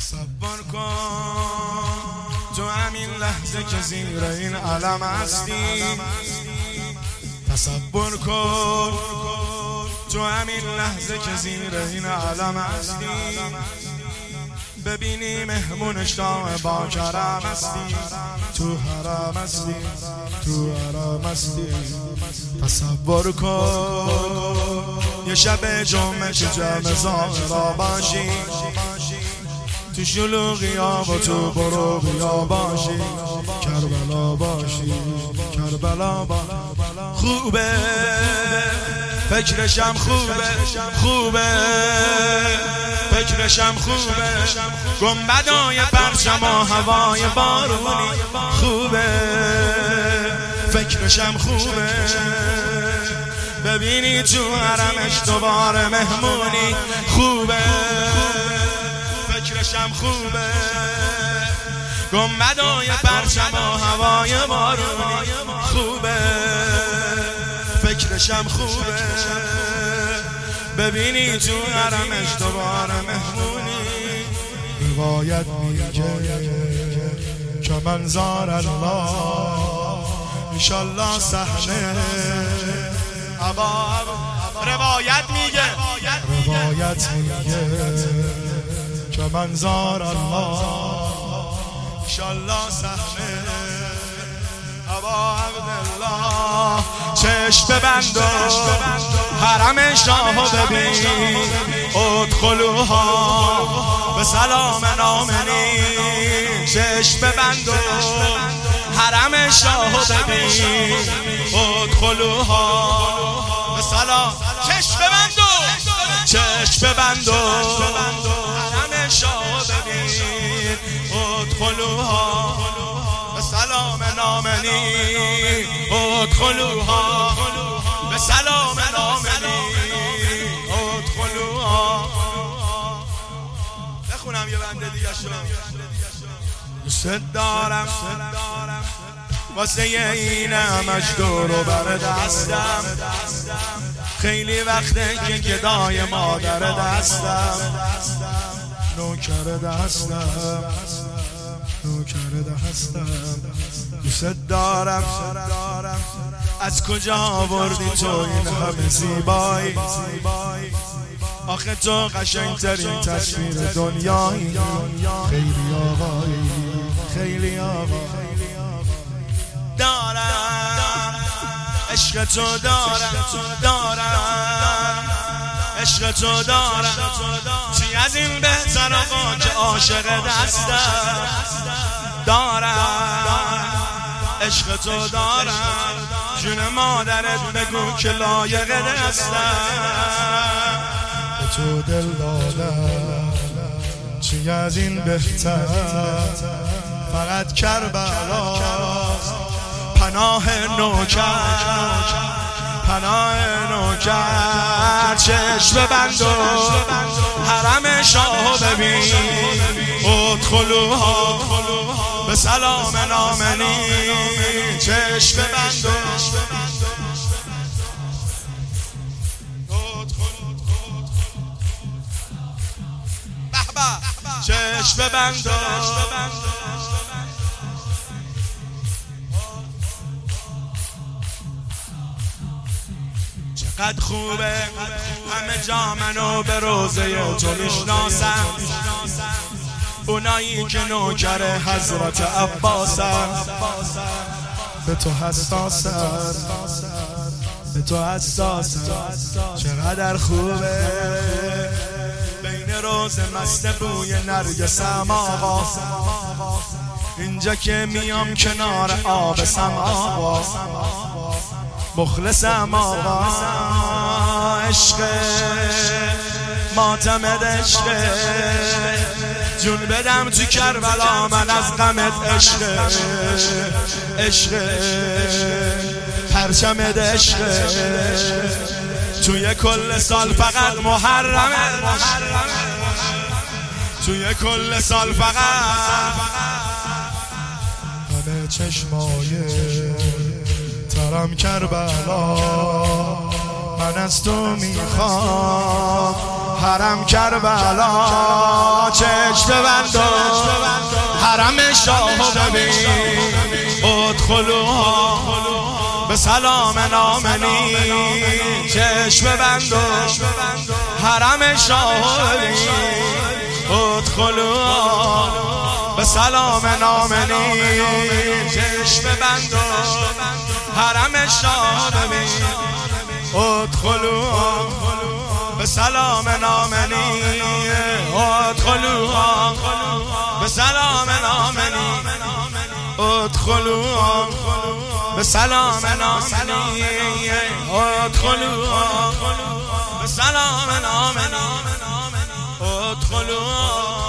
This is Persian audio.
تصور کن تو همین لحظه که زیر این علم هستی. تصور کن تو همین لحظه که زیر این علم هستی. ببینی مهمون شام با کرم هستی. تو حرم هستی، تو حرم هستی. تصور کن یه شب جمعه که جمع زاهرا باشی. تو شلوغی ها و تو برو بیا باشی. کربلا باشی، کربلا باشی. خوبه فکرشم خوبه، خوبه فکرشم خوبه. گنبدای پرچم و هوای بارونی. خوبه فکرشم خوبه. ببینی تو حرمش دوباره مهمونی. خوبه فکرشم خوبه. گنبدای پرچم و هوای بارونی. خوبه فکرشم خوبه. ببینی تو حرمش دوباره مهمونی. روایت میگه که منظار الله انشالله صحنه عبا. روایت میگه که منظار الله انشالله صحنه عبا عبدالله. چشم ببند و حرم شاهو ببین. ادخلوها به سلام آمنین. چشم ببند و حرم شاهو ببین. ادخلوها به سلام. چشم ببند و چشم ببند و حرم شاهو ببین. ادخلوها به سلام آمنین. ادخلوها به سلام آمنین. ادخلوها. بخونم یه بنده دیگه شو. دوست دارم واسه این همش دورو بر دستم. خیلی وقته که گدای مادر دستم. نوکر دستم، نوکر دستم. دوست دارم از کجا آوردی تو این همه زیبایی. آخه تو قشنگترین تصویر دنیایی. خیلی آقایی، خیلی آقایی. دارم عشق تو دارم عشق تو دارم. چی از این بهتر آقا که عاشق دستم. دارم عشق تو دارم. جون مادرت بگو که لایق دستم. به تو دل دادم چی از این بهتر. فقط کربلاست پناه نوکر، پناه نوکر. چشم ببند و حرم شاهو ببین. ادخلوها به سلام آمنین. چشم ببند و چشم ببند و چقدر خوبه همه جا منو به روزه تو میشناسن. اونایی که نوکر حضرت عباسن. به تو حساسن، به تو حساسن. چقدر خوبه بین روز مست بوی نرگسم آقا. اینجا که میام کنار آب سما. مخلصم آقا. عشق ماتمت عشق. جون بدم تو کربلا من از غمت. عشق عشق پرچمت عشق. توی کل سال فقط محرمه. توی کل سال فقط همه چشمای ترم کربلا. من از تو میخوام حرم کربلا. ببند و حرم شاه ببین ادخلوها به سلام آمنین چشم ببند و حرم شاه ببین ادخلوها به سلام آمنین چشم ببند و حرم شاه ببین ادخلوها به سلام آمنین ادخلوها به سلام آمنین ادخلوها به سلام آمنین ادخلوها به سلام آمنین ادخلوها